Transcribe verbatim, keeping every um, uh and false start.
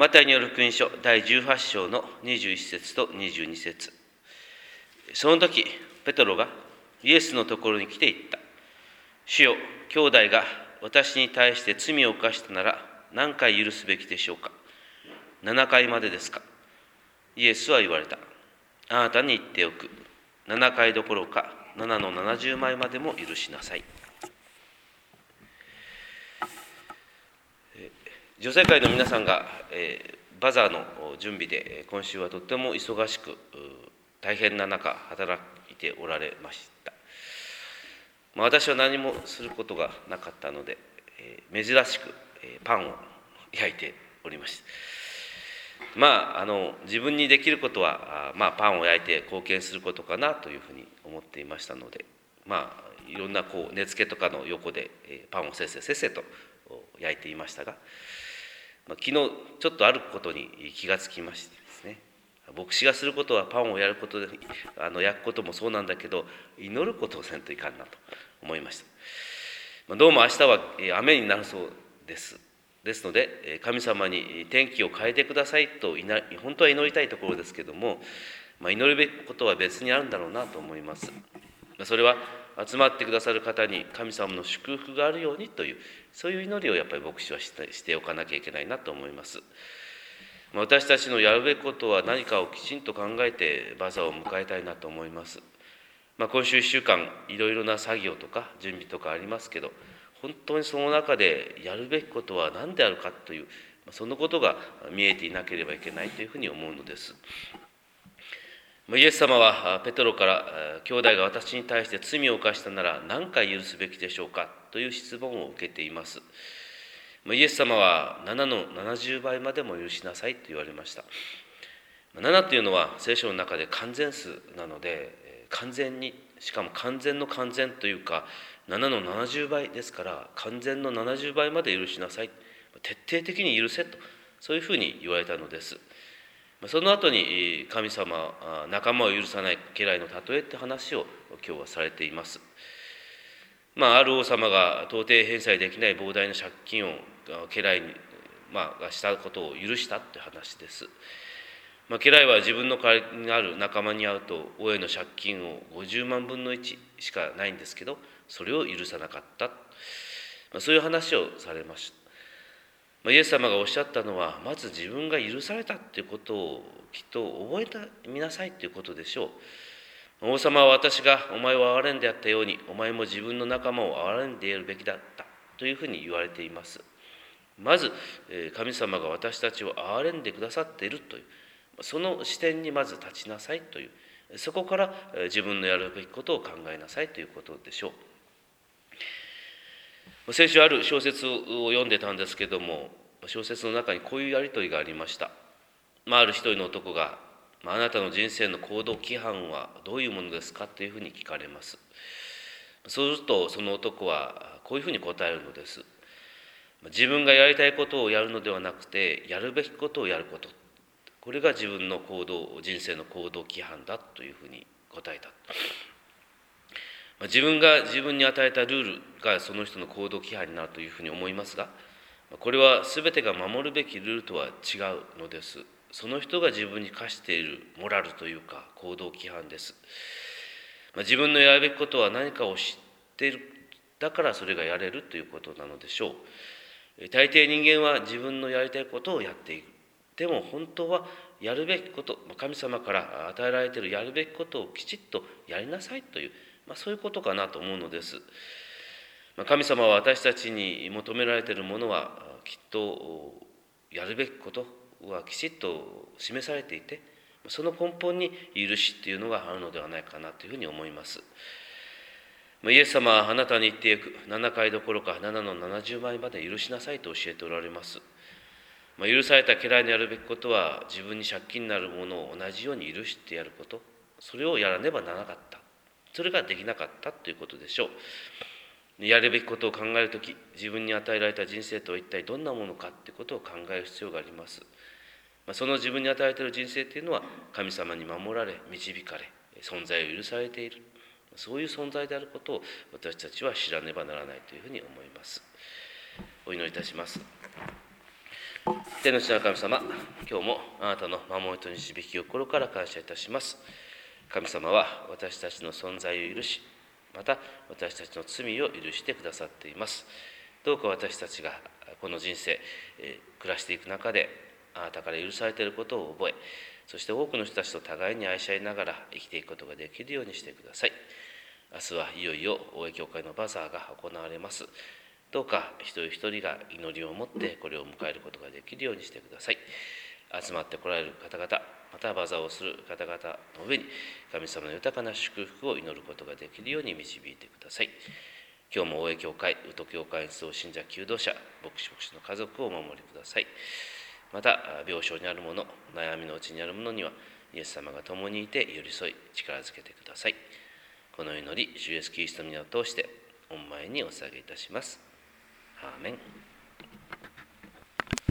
マタイによる福音書だいじゅうはち章のにじゅういち節とにじゅうに節。その時、ペトロがイエスのところに来て言った。主よ、兄弟が私に対して罪を犯したなら何回許すべきでしょうか。ななかいまでですか。イエスは言われた。あなたに言っておく。ななかいどころかななのななじゅうばいまでも許しなさい。女性会の皆さんが、えー、バザーの準備で今週はとっても忙しく大変な中働いておられました。まあ、私は何もすることがなかったので、えー、珍しく、えー、パンを焼いておりました。まあ、あの自分にできることは、まあ、パンを焼いて貢献することかなというふうに思っていましたので、まあ、いろんなこう根付けとかの横でパンをせっせせっせと焼いていましたが、まあ、昨日ちょっとあることに気がつきましてですね、牧師がすることはパンをやることで、あの焼くこともそうなんだけど、祈ることをせんといかんなと思いました。まあ、どうも明日は雨になるそうです。ですので、神様に天気を変えてくださいと本当は祈りたいところですけども、まあ、祈るべきことは別にあるんだろうなと思います。それは集まってくださる方に神様の祝福があるようにという、そういう祈りをやっぱり牧師はしておかなきゃいけないなと思います。私たちのやるべきことは何かをきちんと考えてバザーを迎えたいなと思います。まあ、今週いっしゅうかんいろいろな作業とか準備とかありますけど、本当にその中でやるべきことは何であるかという、そのことが見えていなければいけないというふうに思うのです。イエス様はペテロから兄弟が私に対して罪を犯したなら何回許すべきでしょうかという質問を受けています。イエス様はななのななじゅうばいまでも許しなさいと言われました。ななというのは聖書の中で完全数なので、完全に、しかも完全の完全というかななのななじゅうばいですから、完全のななじゅうばいまで許しなさい、徹底的に許せと、そういうふうに言われたのです。その後に神様、仲間を許さない家来の例えって話を今日はされています。まあ、ある王様が到底返済できない膨大な借金を家来に、まあ、したことを許したって話です。まあ、家来は自分の代わりになる仲間に会うと王への借金をごじゅうまんぶんのいちしかないんですけど、それを許さなかった、まあ、そういう話をされました。まあ、イエス様がおっしゃったのは、まず自分が許されたっていうことをきっと覚えてみなさいということでしょう。王様は私がお前を憐れんでやったように、お前も自分の仲間を憐れんでやるべきだったというふうに言われています。まず神様が私たちを憐れんでくださっているという、その視点にまず立ちなさいという、そこから自分のやるべきことを考えなさいということでしょう。先週ある小説を読んでたんですけども、小説の中にこういうやり取りがありました。まあ、ある一人の男が、あなたの人生の行動規範はどういうものですかというふうに聞かれます。そうするとその男はこういうふうに答えるのです。自分がやりたいことをやるのではなくて、やるべきことをやること、これが自分の行動、人生の行動規範だというふうに答えた。自分が自分に与えたルールがその人の行動規範になるというふうに思いますが、これは全てが守るべきルールとは違うのです。その人が自分に課しているモラルというか行動規範です。自分のやるべきことは何かを知っている、だからそれがやれるということなのでしょう。大抵人間は自分のやりたいことをやっている。でも本当はやるべきこと、神様から与えられているやるべきことをきちっとやりなさいという、まあ、そういうことかなと思うのです。神様は私たちに求められているものはきっとやるべきことはきちっと示されていて、その根本に許しっていうのがあるのではないかなというふうに思います。イエス様はあなたに言っていくななかいどころかななのななじゅうばいまで許しなさいと教えておられます。許された家来のやるべきことは自分に借金になるものを同じように許してやること、それをやらねばならなかった、それができなかったということでしょう。やるべきことを考えるとき、自分に与えられた人生とは一体どんなものかということを考える必要があります。その自分に与えられている人生というのは神様に守られ、導かれ、存在を許されている、そういう存在であることを私たちは知らねばならないというふうに思います。お祈りいたします。 天の地の神様、今日もあなたの守りと導きを心から感謝いたします。神様は私たちの存在を許し、また私たちの罪を許してくださっています。どうか私たちがこの人生、えー、暮らしていく中で、あなたから許されていることを覚え、そして多くの人たちと互いに愛し合いながら生きていくことができるようにしてください。明日はいよいよ大江教会のバザーが行われます。どうか一人一人が祈りを持ってこれを迎えることができるようにしてください。集まってこられる方々、またバザーをする方々の上に神様の豊かな祝福を祈ることができるように導いてください。今日も大江教会、宇都教会に集う信者求道者、牧師牧師の家族をお守りください。また病床にある者、悩みのうちにある者にはイエス様が共にいて寄り添い力づけてください。この祈り、主イエスキリストの皆を通して御前にお捧げいたします。アーメン。